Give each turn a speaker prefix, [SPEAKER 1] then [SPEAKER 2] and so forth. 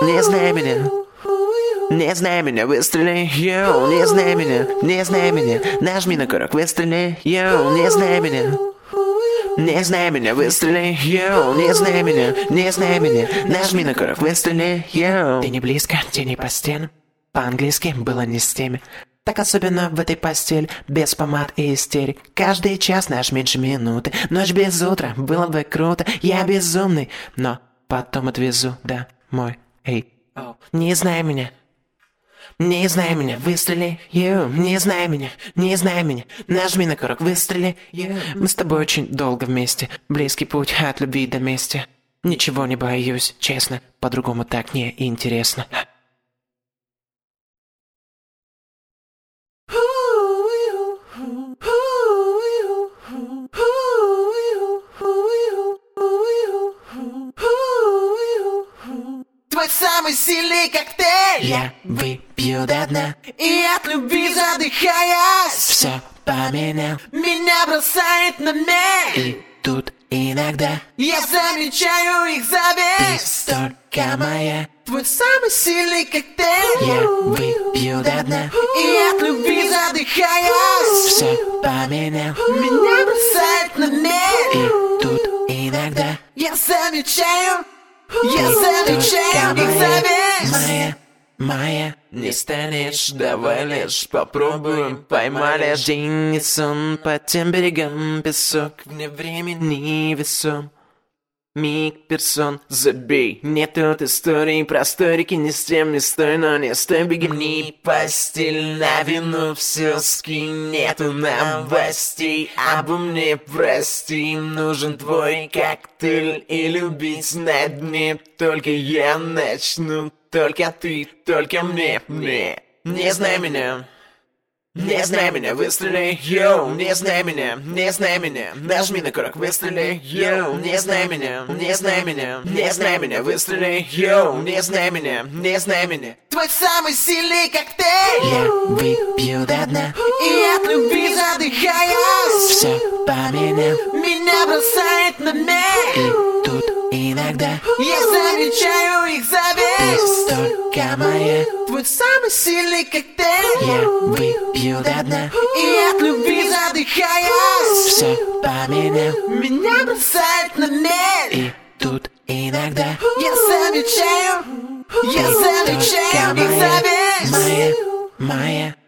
[SPEAKER 1] не знай меня. Не знай меня, выстрели, йоу, не знай меня, не знай меня. Нажми на курок, выстрели, йоу, не знай меня. Не знай меня, выстрели, йоу, не знай меня, не знай меня. Нажми на курок, выстрели, йоу. Ты не близко, тени по стенам. По-английски было не с теми. Так особенно в этой постель, без помад и истерик. Каждый час наш меньше минуты. Ночь без утра, было бы круто. Я безумный, но потом отвезу домой. Эй, не знай меня. Не знай меня, выстрели, не знай меня, не знай меня. Нажми на курок, выстрели, Мы с тобой очень долго вместе. Близкий путь от любви до мести. Ничего не боюсь, честно. По-другому так не интересно.
[SPEAKER 2] Твой самый сильный коктейль
[SPEAKER 1] Я выпью до дна
[SPEAKER 2] и от любви задыхаясь
[SPEAKER 1] все поменял.
[SPEAKER 2] меня бросает на мель.
[SPEAKER 1] И тут иногда
[SPEAKER 2] Я замечаю их
[SPEAKER 1] ты
[SPEAKER 2] зависть.
[SPEAKER 1] только моя.
[SPEAKER 2] Твой самый сильный коктейль
[SPEAKER 1] Я выпью до дна
[SPEAKER 2] и от любви задыхаясь
[SPEAKER 1] все поменял.
[SPEAKER 2] меня бросает на мель.
[SPEAKER 1] И тут иногда
[SPEAKER 2] Я замечаю их
[SPEAKER 1] только
[SPEAKER 2] зависть.
[SPEAKER 1] моя. Не станешь, давай лишь попробуем. Поймали день и сон по тем берегам. Песок вне времени весом. Миг персон, забей. Нет тут истории, простой реки не с тем, не стой, но не стой, беги. Постель на вину все скинь, нету новостей обо мне, прости. Нужен твой коктейль и любить на дне. Только я начну, только ты, только мне. Не знай меня. Не знай меня, выстрели, йоу, не знай меня, не знай меня. Нажми на курок, выстрели, йоу, не знай меня, не знай меня, не знай меня, выстрели, йоу, не знай меня, не знай меня.
[SPEAKER 2] Твой самый сильный коктейль
[SPEAKER 1] Я выпью до дна
[SPEAKER 2] и от любви задыхаясь
[SPEAKER 1] все поменял.
[SPEAKER 2] меня бросает на мель.
[SPEAKER 1] И тут иногда
[SPEAKER 2] Я замечаю их
[SPEAKER 1] ты
[SPEAKER 2] зависть.
[SPEAKER 1] только моя.
[SPEAKER 2] Твой самый сильный коктейль
[SPEAKER 1] Я выпью до дна
[SPEAKER 2] и от любви задыхаясь
[SPEAKER 1] все поменял.
[SPEAKER 2] меня бросает на мель.
[SPEAKER 1] И тут иногда
[SPEAKER 2] Я замечаю
[SPEAKER 1] ты
[SPEAKER 2] их
[SPEAKER 1] только
[SPEAKER 2] зависть.
[SPEAKER 1] моя.